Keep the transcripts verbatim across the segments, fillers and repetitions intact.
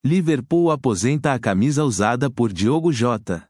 Liverpool aposenta a camisa usada por Diogo Jota.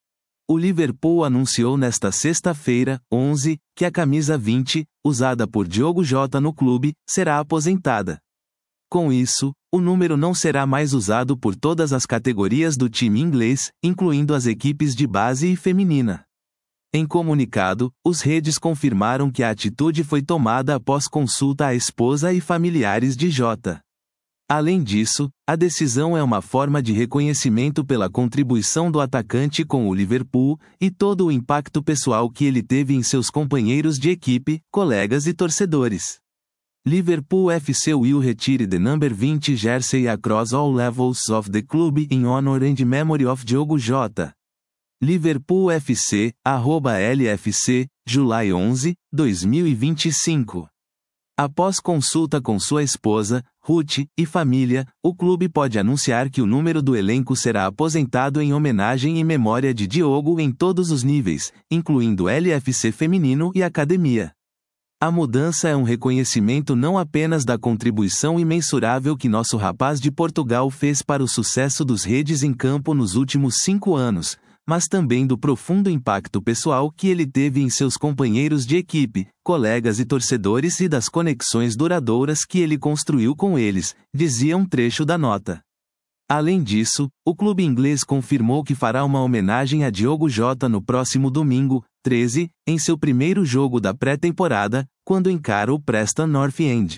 O Liverpool anunciou nesta sexta-feira, onze, que a camisa vinte, usada por Diogo Jota no clube, será aposentada. Com isso, o número não será mais usado por todas as categorias do time inglês, incluindo as equipes de base e feminina. Em comunicado, os redes confirmaram que a atitude foi tomada após consulta à esposa e familiares de Jota. Além disso, a decisão é uma forma de reconhecimento pela contribuição do atacante com o Liverpool, e todo o impacto pessoal que ele teve em seus companheiros de equipe, colegas e torcedores. Liverpool F C will retire the number vinte jersey across all levels of the club in honor and memory of Diogo Jota. Liverpool F C, arroba L F C, July onze, dois mil e vinte e cinco. Após consulta com sua esposa, Ruth, e família, o clube pode anunciar que o número do elenco será aposentado em homenagem e memória de Diogo em todos os níveis, incluindo L F C feminino e academia. A mudança é um reconhecimento não apenas da contribuição imensurável que nosso rapaz de Portugal fez para o sucesso dos redes em campo nos últimos cinco anos, mas também do profundo impacto pessoal que ele teve em seus companheiros de equipe, colegas e torcedores e das conexões duradouras que ele construiu com eles, dizia um trecho da nota. Além disso, o clube inglês confirmou que fará uma homenagem a Diogo Jota no próximo domingo, treze, em seu primeiro jogo da pré-temporada, quando encara o Preston North End.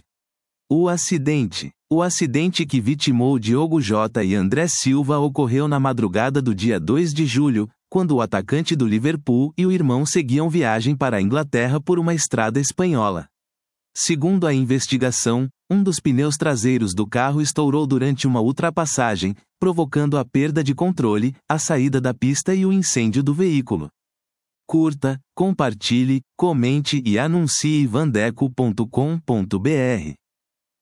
O acidente. O acidente que vitimou Diogo Jota e André Silva ocorreu na madrugada do dia dois de julho, quando o atacante do Liverpool e o irmão seguiam viagem para a Inglaterra por uma estrada espanhola. Segundo a investigação, um dos pneus traseiros do carro estourou durante uma ultrapassagem, provocando a perda de controle, a saída da pista e o incêndio do veículo. Curta, compartilhe, comente e anuncie vandeco ponto com ponto br.